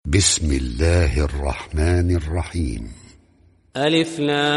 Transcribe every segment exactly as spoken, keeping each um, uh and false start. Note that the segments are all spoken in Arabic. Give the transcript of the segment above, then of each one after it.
بسم الله الرحمن الرحيم. ألف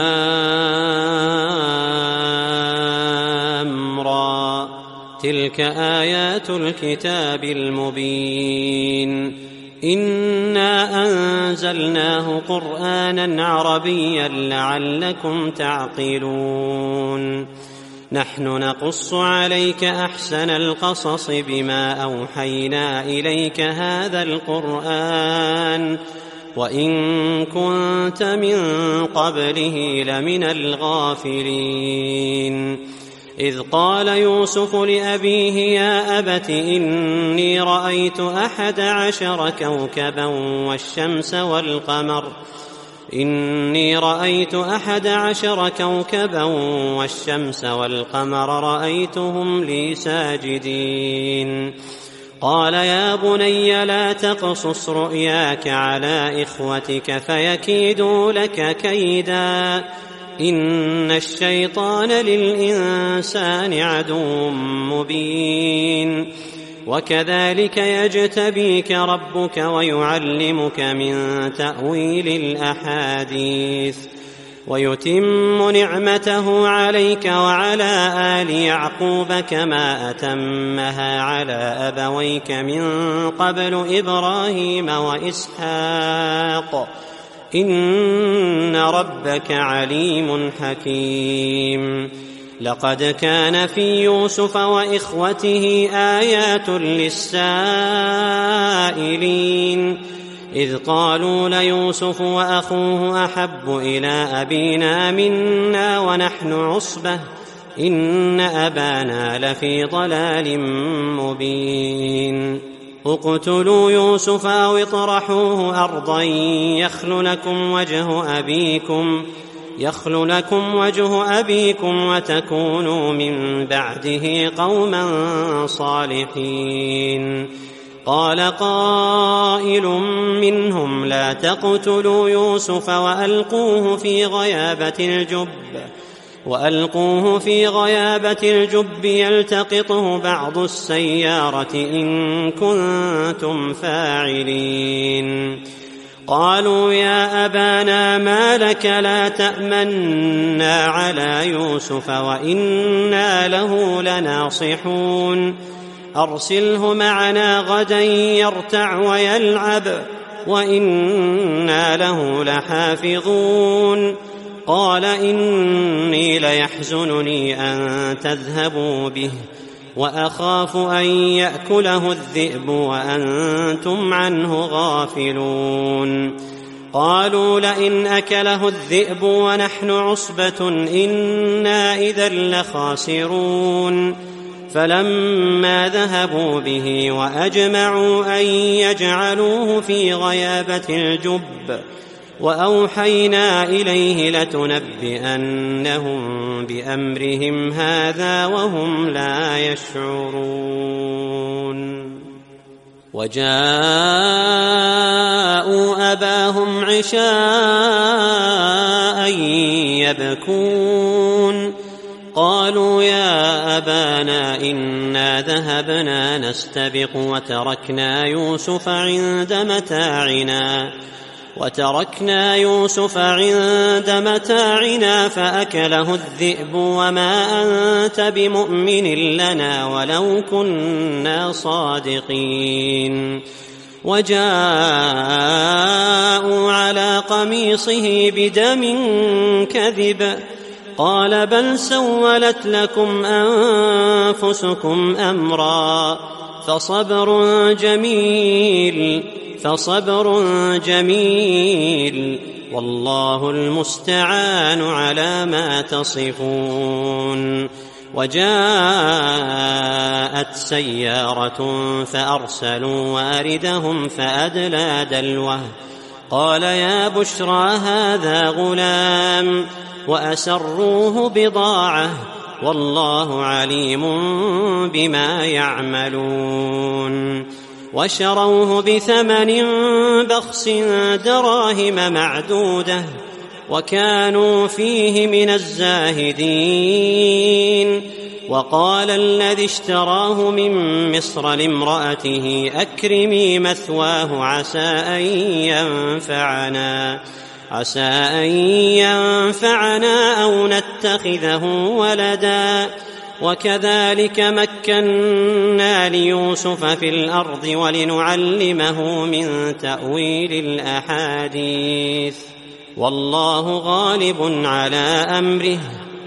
لام را، تلك آيات الكتاب المبين. إنا أنزلناه قرآنا عربيا لعلكم تعقلون. نحن نقص عليك أحسن القصص بما أوحينا إليك هذا القرآن وإن كنت من قبله لمن الغافلين. إذ قال يوسف لأبيه يا أبت إني رأيت أحد عشر كوكبا والشمس والقمر إني رأيت أحد عشر كوكبا والشمس والقمر رأيتهم لي ساجدين. قال يا بني لا تقصص رؤياك على إخوتك فيكيدوا لك كيدا إن الشيطان للإنسان عدو مبين. وكذلك يجتبيك ربك ويعلمك من تأويل الأحاديث ويتم نعمته عليك وعلى آل يعقوب كما أتمها على أبويك من قبل إبراهيم وإسحاق إن ربك عليم حكيم. لقد كان في يوسف وإخوته آيات للسائلين إذ قالوا ليوسف وأخوه أحب إلى أبينا منا ونحن عصبة إن أبانا لفي ضلال مبين. اقتلوا يوسف أو اطرحوه أرضا يخل لكم وجه أبيكم يخل لكم وجه أبيكم وتكونوا من بعده قوما صالحين. قال قائل منهم لا تقتلوا يوسف وألقوه في غيابة الجب وألقوه في غيابة الجب يلتقطه بعض السيارة إن كنتم فاعلين. قالوا يا أبانا ما لك لا تأمنا على يوسف وإنا له لناصحون أرسله معنا غدا يرتع ويلعب وإنا له لحافظون. قال إني ليحزنني أن تذهبوا به وأخاف أن يأكله الذئب وأنتم عنه غافلون. قالوا لئن أكله الذئب ونحن عصبة إنا إذا لخاسرون. فلما ذهبوا به وأجمعوا أن يجعلوه في غيابة الجب وأوحينا إليه لتنبئنهم بأمرهم هذا وهم لا يشعرون. وجاءوا أباهم عشاء يبكون. قالوا يا أبانا إنا ذهبنا نستبق وتركنا يوسف عند متاعنا وتركنا يوسف عند متاعنا فأكله الذئب وما أنت بمؤمن لنا ولو كنا صادقين. وجاءوا على قميصه بدم كذب قال بل سولت لكم أنفسكم أمرا فصبر جميل فصبر جميل والله المستعان على ما تصفون. وجاءت سيارة فأرسلوا واردهم فأدلى دلوه قال يا بشرى هذا غلام وأسروه بضاعة والله عليم بما يعملون. وشروه بثمن بخس دراهم معدودة وكانوا فيه من الزاهدين. وقال الذي اشتراه من مصر لامرأته أكرمي مثواه عسى أن ينفعنا عسى أن ينفعنا أو نتخذه ولدا وكذلك مكنا ليوسف في الأرض ولنعلمه من تأويل الأحاديث والله غالب على أمره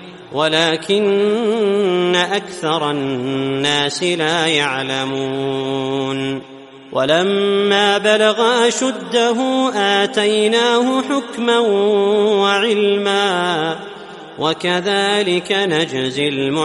ولكن أكثر الناس لا يعلمون ولما بلغ أشده آتيناه حكما وعلما وكذلك نجزي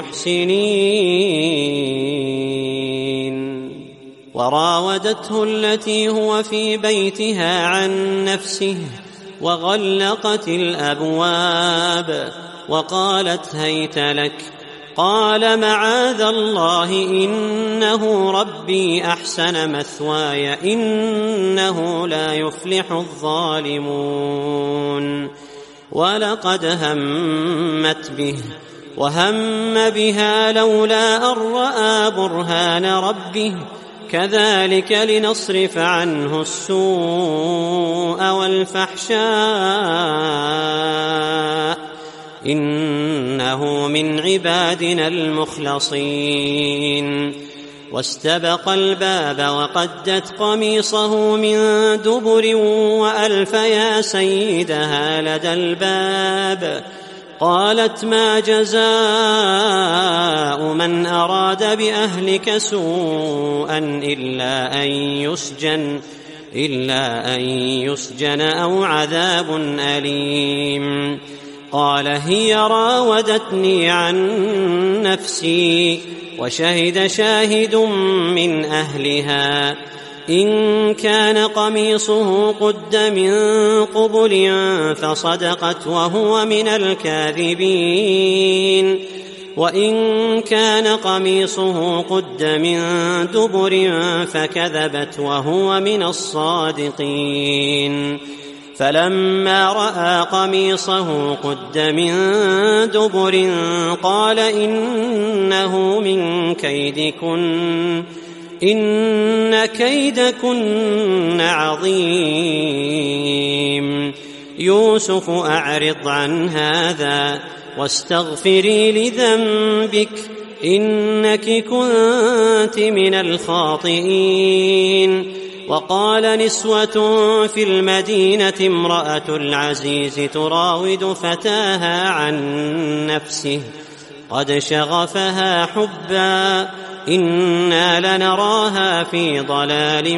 المحسنين وراودته التي هو في بيتها عن نفسه وغلقت الأبواب وقالت هيت لك قال معاذ الله إنه ربي أحسن مثواي إنه لا يفلح الظالمون ولقد همت به وهم بها لولا أن رأى برهان ربه كذلك لنصرف عنه السوء والفحشاء إنه من عبادنا المخلصين واستبق الباب وقدت قميصه من دبر وألف يا سيدها لدى الباب قالت ما جزاء من أراد بأهلك سوءا إلا أن يسجن إلا أن يسجن أو عذاب أليم قال هي راودتني عن نفسي وشهد شاهد من أهلها إن كان قميصه قد من قبل فصدقت وهو من الكاذبين وإن كان قميصه قد من دبر فكذبت وهو من الصادقين فلما رأى قميصه قد من دبر قال إنه من كيدكن إن كيدكن عظيم يوسف أعرض عن هذا واستغفري لذنبك إنك كنت من الخاطئين وقال نسوة في المدينة امرأة العزيز تراود فتاها عن نفسه قد شغفها حبا إنا لنراها في ضلال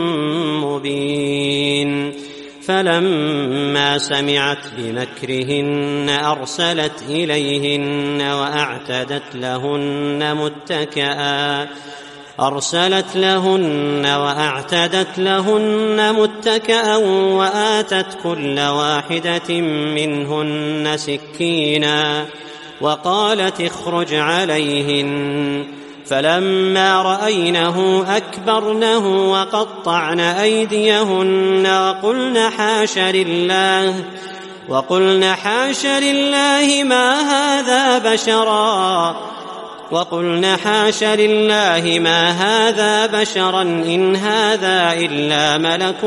مبين فلما سمعت بمكرهن أرسلت إليهن وأعتدت لهن متكئا أرسلت لهن وأعتدت لهن متكئا وآتت كل واحدة منهن سكينا وقالت اخرج عليهن فلما رأينه أكبرنه وقطعن أيديهن وقلن حاش لله وقلن حاش لله ما هذا بشرا وقلن حاش لله ما هذا بشرا إن هذا إلا ملك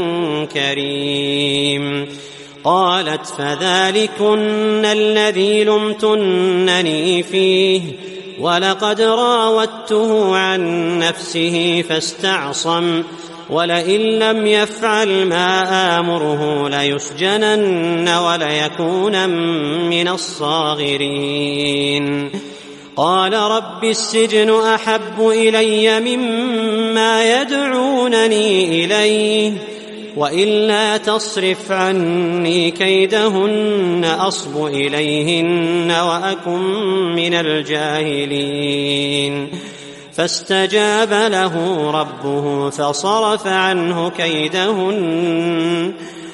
كريم قالت فذلكن الذي لمتنني فيه ولقد راودته عن نفسه فاستعصم ولئن لم يفعل ما آمره ليسجنن وليكونن من الصاغرين قال رب السجن أحب إلي مما يدعونني إليه وإلا تصرف عني كيدهن أصب إليهن وأكن من الجاهلين فاستجاب له ربه فصرف عنه كيدهن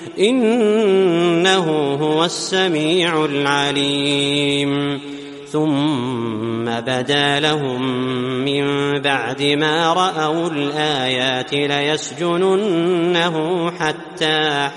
إنه هو السميع العليم ثم بدا لهم من بعد ما رأوا الآيات ليسجننه حتى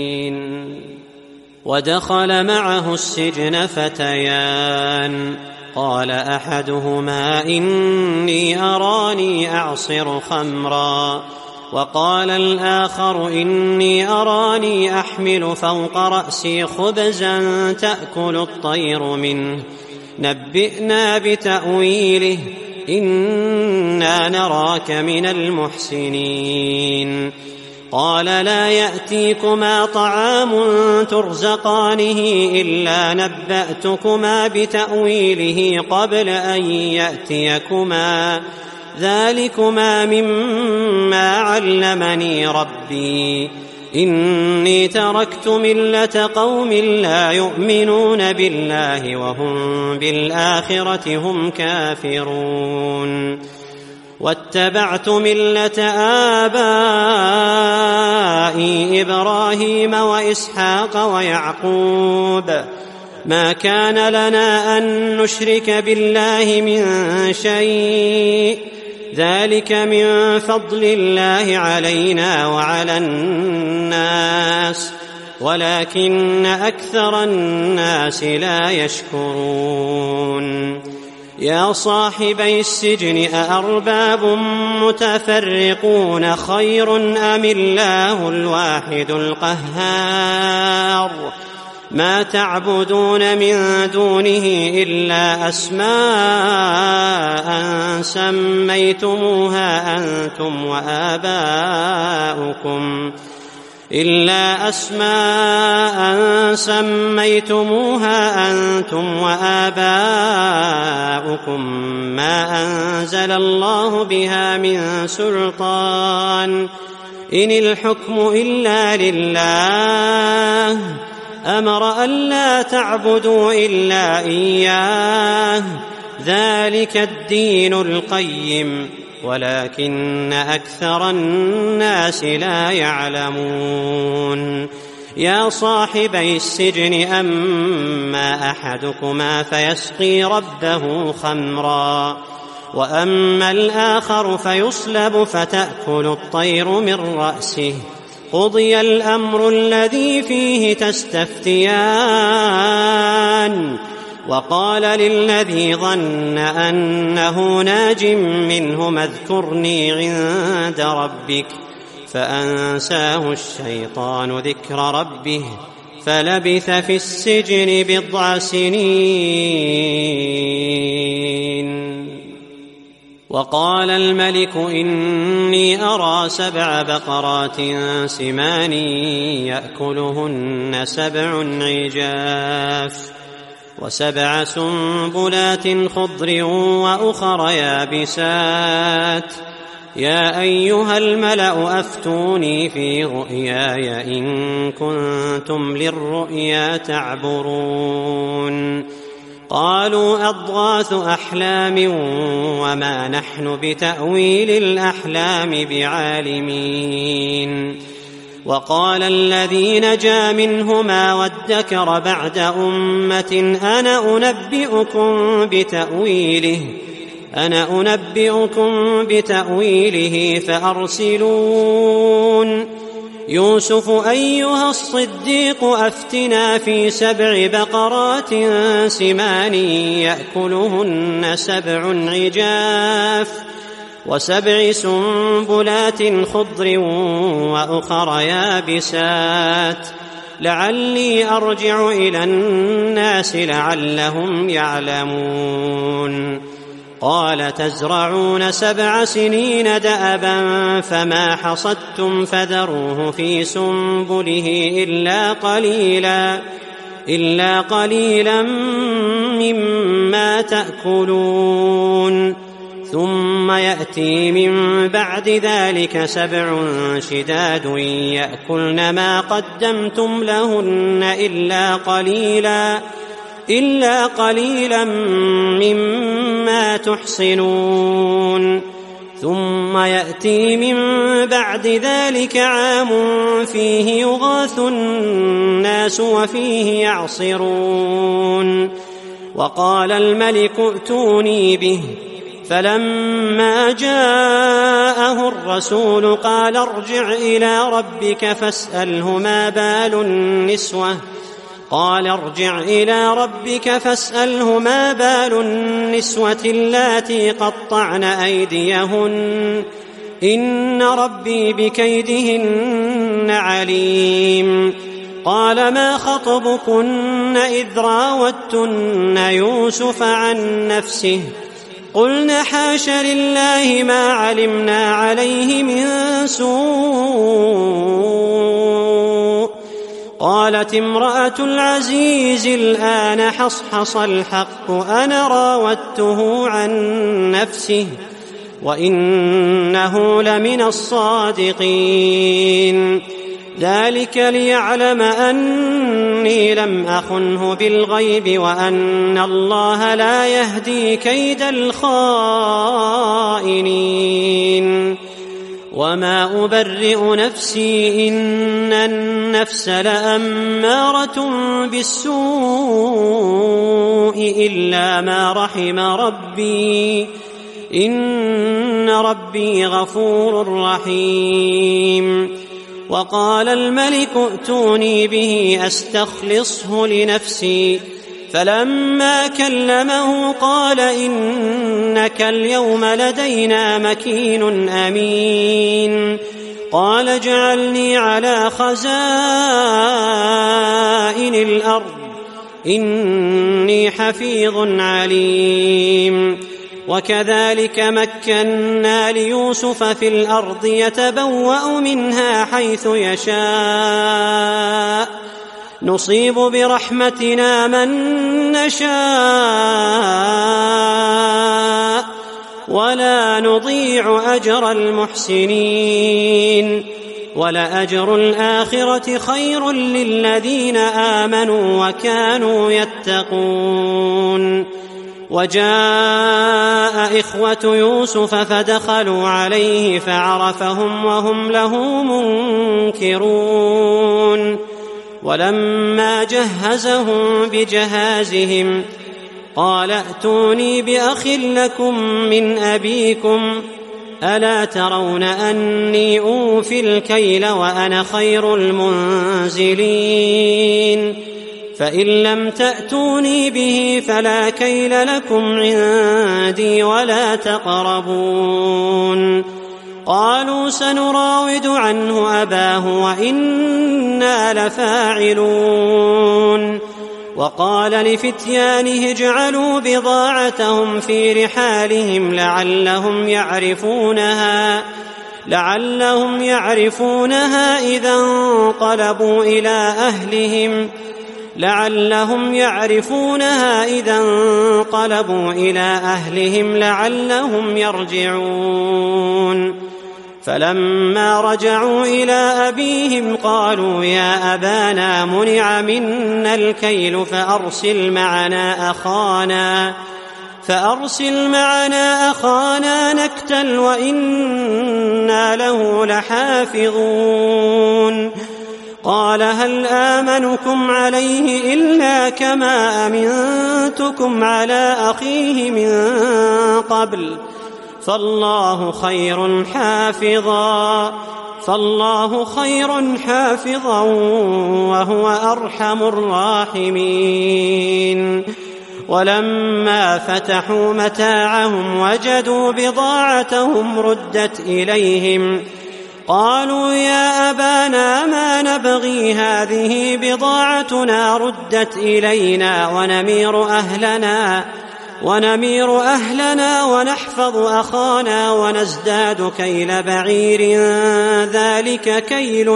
حين ودخل معه السجن فتيان قال أحدهما إني أراني أعصر خمرا وقال الآخر إني أراني أحمل فوق رأسي خبزا تأكل الطير منه نبئنا بتأويله إنا نراك من المحسنين قال لا يأتيكما طعام ترزقانه إلا نبأتكما بتأويله قبل أن يأتيكما ذلكما مما علمني ربي إني تركت ملة قوم لا يؤمنون بالله وهم بالآخرة هم كافرون واتبعت ملة آبائي إبراهيم وإسحاق ويعقوب ما كان لنا أن نشرك بالله من شيء ذلك من فضل الله علينا وعلى الناس ولكن أكثر الناس لا يشكرون يا صاحبي السجن أأرباب متفرقون خير أم الله الواحد القهار ما تعبدون من دونه إلا أسماء سميتموها أنتم وآباؤكم إلا أسماء سميتموها أنتم وآباؤكم ما أنزل الله بها من سلطان إن الحكم إلا لله أمر ألا تعبدوا إلا إياه ذلك الدين القيم ولكن أكثر الناس لا يعلمون يا صاحبي السجن أما أحدكما فيسقي ربه خمرا وأما الآخر فيصلب فتأكل الطير من رأسه قضي الأمر الذي فيه تستفتيان وقال للذي ظن أنه ناج منهما اذكرني عند ربك فأنساه الشيطان ذكر ربه فلبث في السجن بضع سنين وقال الملك إني أرى سبع بقرات سمان يأكلهن سبع عجاف وسبع سنبلات خضر وأخر يابسات يا أيها الملأ أفتوني في رؤياي إن كنتم للرؤيا تعبرون قالوا أضغاث أحلام وما نحن بتأويل الأحلام بعالمين وقال الذي نجا منهما وادكر بعد أمة أنا أنبئكم بتأويله أنا أنبئكم بتأويله فأرسلون يوسف أيها الصديق أفتنا في سبع بقرات سمان يأكلهن سبع عجاف وسبع سنبلات خضر وأخر يابسات لعلي أرجع إلى الناس لعلهم يعلمون قال تزرعون سبع سنين دأبا فما حصدتم فذروه في سنبله إلا قليلا إلا قليلا مما تأكلون ثم يأتي من بعد ذلك سبع شداد يأكلن ما قدمتم لهن إلا قليلا إلا قليلا مما تحصنون ثم يأتي من بعد ذلك عام فيه يغاث الناس وفيه يعصرون وقال الملك ائتوني به فلما جاءه الرسول قال ارجع إلى ربك فاسأله ما بال النسوة قال ارجع إلى ربك فاسأله ما بال النسوة اللاتي قطعن أيديهن إن ربي بكيدهن عليم. قال ما خطبكن إذ راوتن يوسف عن نفسه قلن حاش لله ما علمنا عليه من سوء. قالت امرأة العزيز الآن حصحص الحق أنا راودته عن نفسه وإنه لمن الصادقين. ذلك ليعلم أني لم أخنه بالغيب وأن الله لا يهدي كيد الخائنين. وما أبرئ نفسي إن النفس لأمارة بالسوء إلا ما رحم ربي إن ربي غفور رحيم. وقال الملك ائتوني به أستخلصه لنفسي فلما كلمه قال إنك اليوم لدينا مكين أمين. قال اجعلني على خزائن الأرض إني حفيظ عليم. وكذلك مكنا ليوسف في الأرض يتبوأ منها حيث يشاء نصيب برحمتنا من نشاء ولا نضيع أجر المحسنين. ولأجر الآخرة خير للذين آمنوا وكانوا يتقون. وجاء إخوة يوسف فدخلوا عليه فعرفهم وهم له منكرون. ولما جهزهم بجهازهم قال ائتوني بأخ لكم من أبيكم ألا ترون أني أوفي الكيل وأنا خير المنزلين. فإن لم تأتوني به فلا كيل لكم عندي ولا تقربون. قالوا سنراود عنه أباه وإنا لفاعلون. وقال لفتيانه اجعلوا بضاعتهم في رحالهم لعلهم يعرفونها لعلهم يعرفونها إذا انقلبوا إلى أهلهم لعلهم يعرفونها إذا انقلبوا إلى أهلهم لعلهم يرجعون. فلما رجعوا إلى أبيهم قالوا يا أبانا منع منا الكيل فأرسل معنا أخانا فأرسل معنا أخانا نكتل وإنا له لحافظون. قال هل آمنكم عليه إلا كما أمنتكم على أخيه من قبل فالله خير حافظا فالله خير حافظا وهو أرحم الراحمين. ولما فتحوا متاعهم وجدوا بضاعتهم ردت إليهم قالوا يا أبانا ما نبغي هذه بضاعتنا ردت إلينا ونمير أهلنا ونمير أهلنا ونحفظ أخانا ونزداد كيل بعير ذلك كيل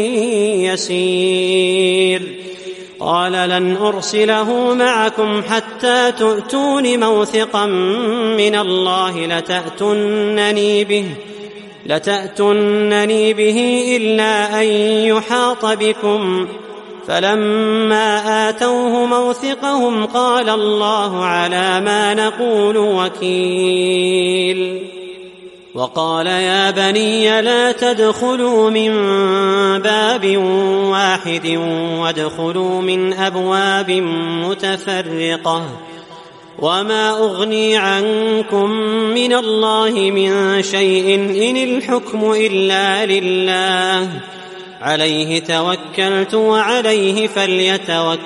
يسير. قال لن أرسله معكم حتى تؤتون موثقا من الله لتأتونني به لتأتونني به إلا أن يحاط بكم. فلما آتوه موثقهم قال الله على ما نقول وكيل. وقال يا بني لا تدخلوا من باب واحد وادخلوا من أبواب متفرقة وما أغني عنكم من الله من شيء إن الحكم إلا لله عليه توكلت وعليه فليتوكل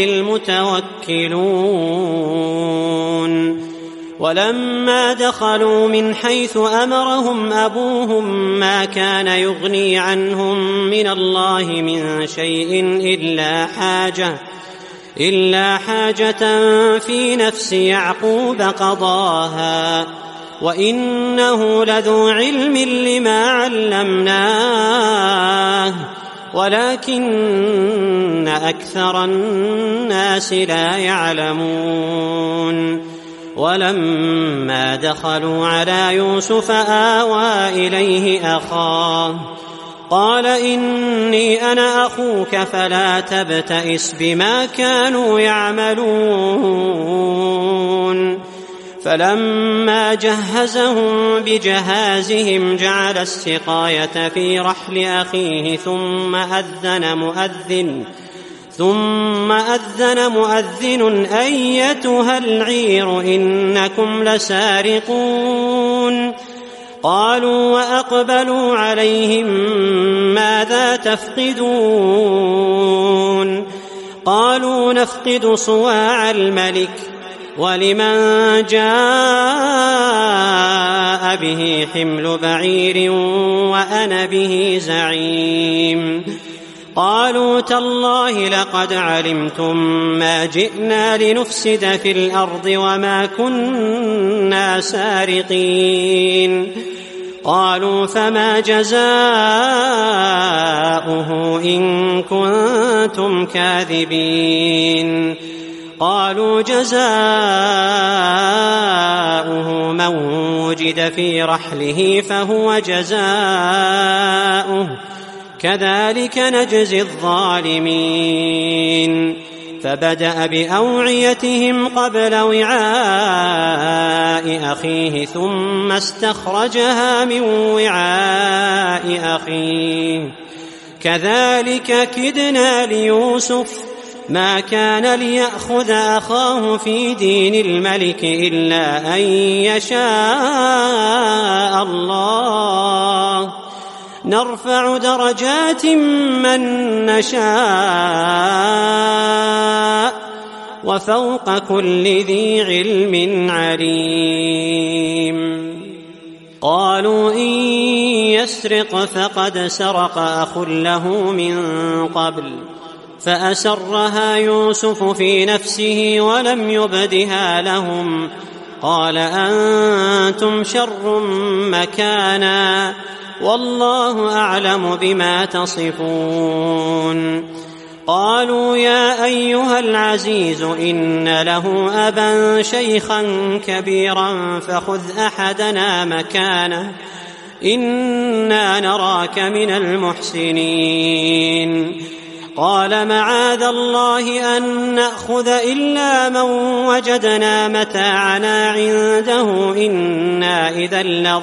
المتوكلون. ولما دخلوا من حيث أمرهم أبوهم ما كان يغني عنهم من الله من شيء إلا حاجة إلا حاجة في نفس يعقوب قضاها وإنه لذو علم لما علمناه ولكن أكثر الناس لا يعلمون. ولما دخلوا على يوسف آوى إليه أخاه قال إني أنا أخوك فلا تبتئس بما كانوا يعملون. فلما جهزهم بجهازهم جعل السقاية في رحل أخيه ثم أذن مؤذن ثم أذن مؤذن أيتها العير إنكم لسارقون. قالوا وأقبلوا عليهم ماذا تفقدون؟ قالوا نفقد صواع الملك ولمن جاء به حمل بعير وأنا به زعيم. قالوا تالله لقد علمتم ما جئنا لنفسد في الأرض وما كنا سارقين. قالوا فما جزاؤه إن كنتم كاذبين؟ قالوا جزاؤه من وجد في رحله فهو جزاؤه كذلك نجزي الظالمين. فبدأ بأوعيتهم قبل وعاء أخيه ثم استخرجها من وعاء أخيه كذلك كدنا ليوسف ما كان ليأخذ أخاه في دين الملك إلا أن يشاء الله نرفع درجات من نشاء وفوق كل ذي علم عليم. قالوا إن يسرق فقد سرق أخ له من قبل فأسرها يوسف في نفسه ولم يبدها لهم. قال أنتم شر مكانا والله أعلم بما تصفون. قالوا يا أيها العزيز إن له أبا شيخا كبيرا فخذ أحدنا مكانه إنا نراك من المحسنين. قال معاذ الله أن نأخذ إلا من وجدنا متاعنا عنده إنا إذا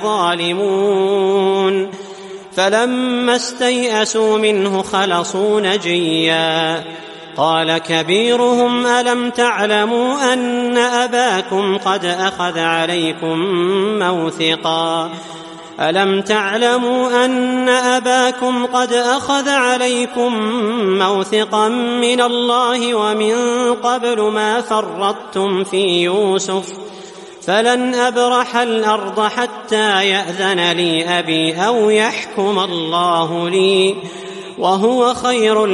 لظالمون. فلما استيئسوا منه خلصوا نجيا. قال كبيرهم ألم تعلموا أن أباكم قد أخذ عليكم موثقا ألم تعلموا أن أباكم قد أخذ عليكم موثقا من الله ومن قبل ما فرطتم في يوسف فلن أبرح الأرض حتى يأذن لي أبي أو يحكم الله لي وهو خير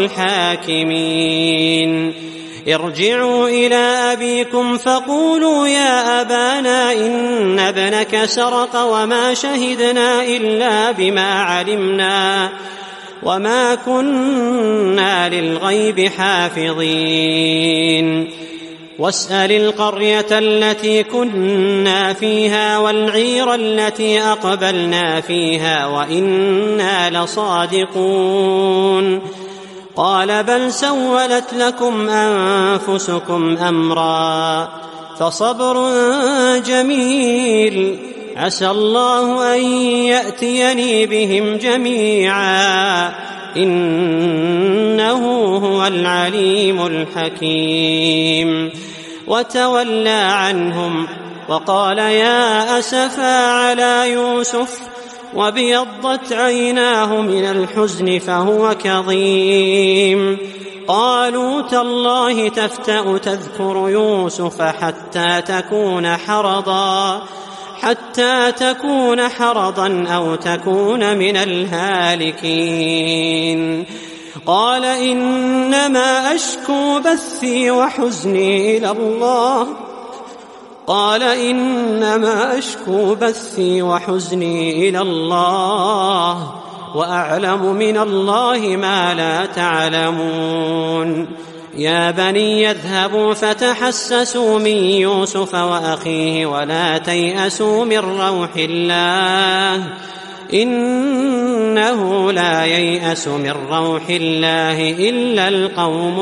الحاكمين. ارجعوا إلى أبيكم فقولوا يا أبانا إن ابنك سرق وما شهدنا إلا بما علمنا وما كنا للغيب حافظين. واسأل القرية التي كنا فيها والعير التي أقبلنا فيها وإنا لصادقون. قال بل سولت لكم أنفسكم أمرا فصبر جميل عسى الله أن يأتيني بهم جميعا إنه هو العليم الحكيم. وتولى عنهم وقال يا أسفا على يوسف وابيضت عيناه من الحزن فهو كظيم. قالوا تالله تفتأ تذكر يوسف حتى تكون حرضا حتى تكون حرضا أو تكون من الهالكين. قال إنما أشكو بثي وحزني إلى الله قال إنما أشكو بثي وحزني إلى الله وأعلم من الله ما لا تعلمون. يا بني يذهبوا فتحسسوا من يوسف وأخيه ولا تيأسوا من روح الله إنه لا ييأس من روح الله إلا القوم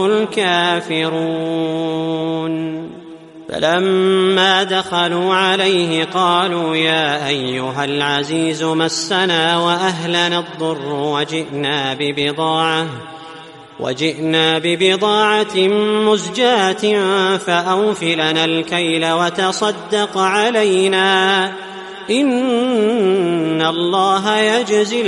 الكافرون. فلما دخلوا عليه قالوا يا أيها العزيز مسنا وأهلنا الضر وجئنا ببضاعة وجئنا ببضاعة مزجاة فأوف لنا الكيل وتصدق علينا إن الله يجزي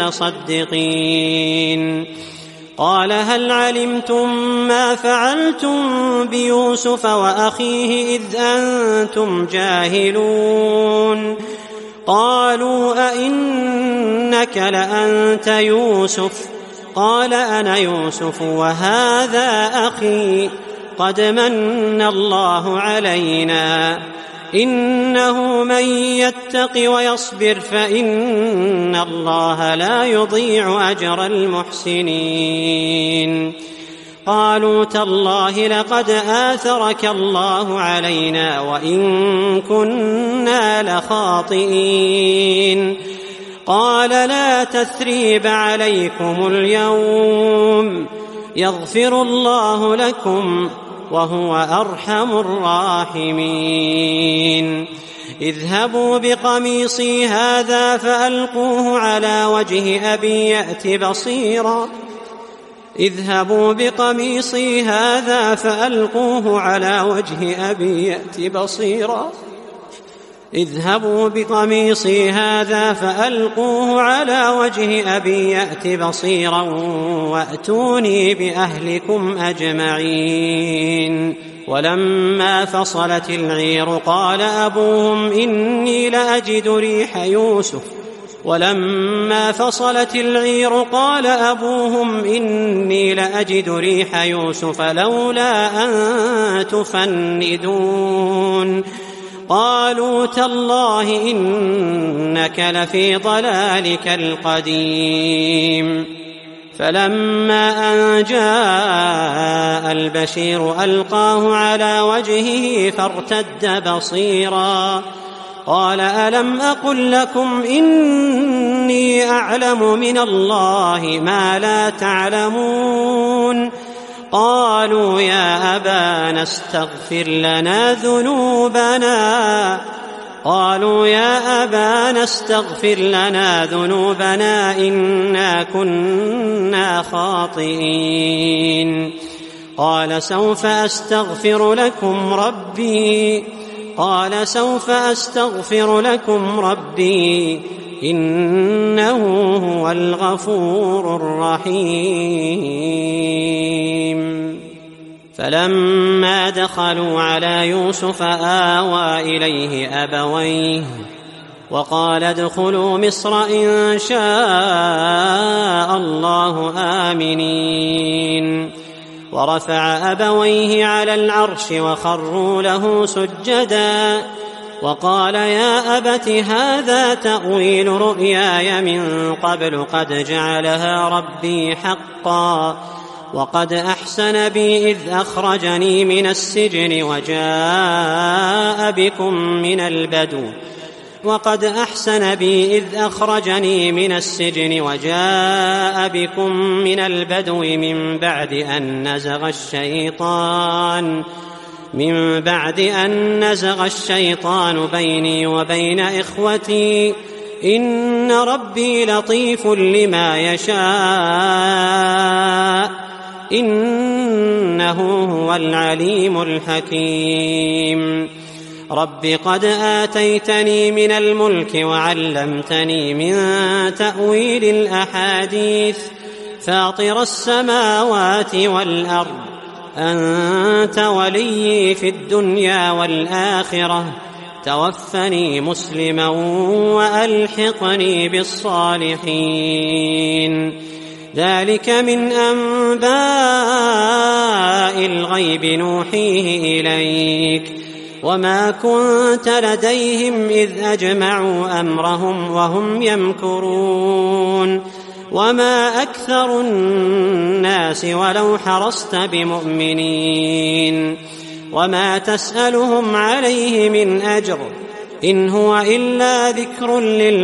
المتصدقين. قال هل علمتم ما فعلتم بيوسف وأخيه إذ أنتم جاهلون؟ قالوا أئنك لأنت يوسف؟ قال أنا يوسف وهذا أخي قد من الله علينا إنه من يتق ويصبر فإن الله لا يضيع أجر المحسنين. قالوا تالله لقد آثرك الله علينا وإن كنا لخاطئين. قال لا تثريب عليكم اليوم يغفر الله لكم وهو أرحم الراحمين. اذهبوا بقميصي هذا فألقوه على وجه أبي يأت بصيرا اذهبوا بقميصي هذا فألقوه على وجه أبي يأت بصيرا اذهبوا بقميصي هذا فألقوه على وجه أبي يأت بصيرا وأتوني بأهلكم أجمعين. ولما فصلت العير قال أبوهم إني لأجد ريح يوسف ولما فصلت العير قال أبوهم إني لأجد ريح يوسف لولا أن تفندون. قالوا تالله إنك لفي ضلالك القديم. فلما أن جاء البشير ألقاه على وجهه فارتد بصيرا قال ألم أقل لكم إني أعلم من الله ما لا تعلمون؟ قالوا يا أبانا استغفر لنا ذنوبنا قالوا يا أبانا استغفر لنا ذنوبنا إنا كنا خاطئين. قال سوف أستغفر لكم ربي قال سوف أستغفر لكم ربي إنه هو الغفور الرحيم. فلما دخلوا على يوسف آوى إليه أبويه وقال ادخلوا مصر إن شاء الله آمنين. ورفع أبويه على العرش وخروا له سجدا وقال يا أبت هذا تأويل رؤياي من قبل قد جعلها ربي حقا وقد أحسن بي إذ أخرجني من السجن وجاء بكم من البدو وقد أحسن بي إذ أخرجني من السجن وجاء بكم من البدو من بعد أن نزغ الشيطان من بعد أن نزغ الشيطان بيني وبين إخوتي إن ربي لطيف لما يشاء إنه هو العليم الحكيم. رب قد آتيتني من الملك وعلمتني من تأويل الأحاديث فاطر السماوات والأرض أنت ولي في الدنيا والآخرة توفني مسلما وألحقني بالصالحين ذلك من أنباء الغيب نوحيه إليك وما كنت لديهم إذ أجمعوا أمرهم وهم يمكرون وما أكثر الناس ولو حرصت بمؤمنين وما تسألهم عليه من أجر إن هو إلا ذكر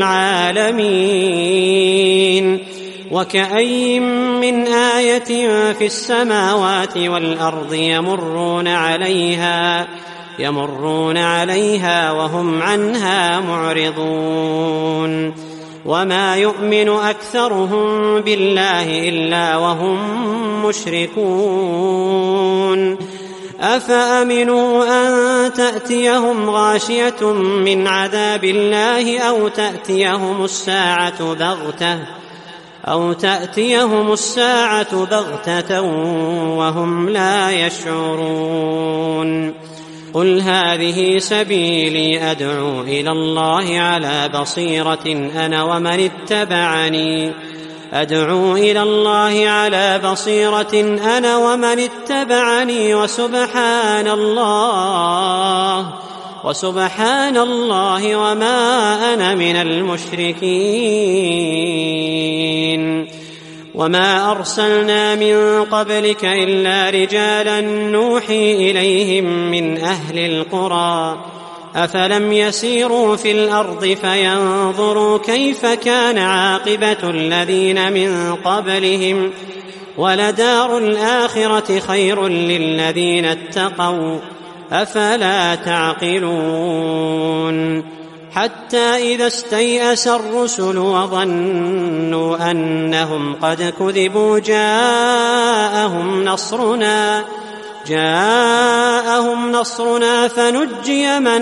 للعالمين وكأي من آية في السماوات والأرض يمرون عليها يمرون عليها وهم عنها معرضون وما يؤمن أكثرهم بالله إلا وهم مشركون أفأمنوا أن تأتيهم غاشية من عذاب الله أو تأتيهم الساعة بغتة أو تأتيهم الساعة بغتة وهم لا يشعرون قل هذه سبيلي أدعو إلى الله على بصيرة أنا ومن اتبعني أدعو إلى الله على بصيرة أنا ومن اتبعني وسبحان الله وسبحان الله وما أنا من المشركين وما أرسلنا من قبلك إلا رجالا نوحي إليهم من أهل القرى أفلم يسيروا في الأرض فينظروا كيف كان عاقبة الذين من قبلهم ولدار الآخرة خير للذين اتقوا أفلا تعقلون حتى إذا استيأس الرسل وظنوا أنهم قد كذبوا جاءهم نصرنا جاءهم نصرنا فنجي من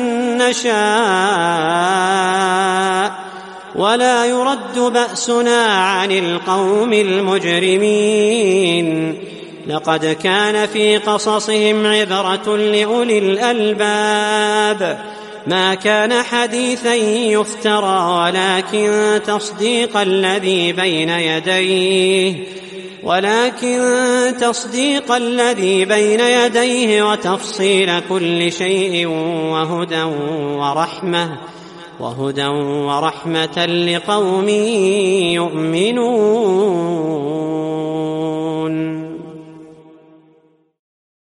نشاء ولا يرد بأسنا عن القوم المجرمين لقد كان في قصصهم عبرة لأولي الألباب ما كان حديثا يفترى ولكن تصديق الذي بين يديه ولكن تصديق الذي بين يديه وتفصيل كل شيء وهدى ورحمة وهدى ورحمة لقوم يؤمنون.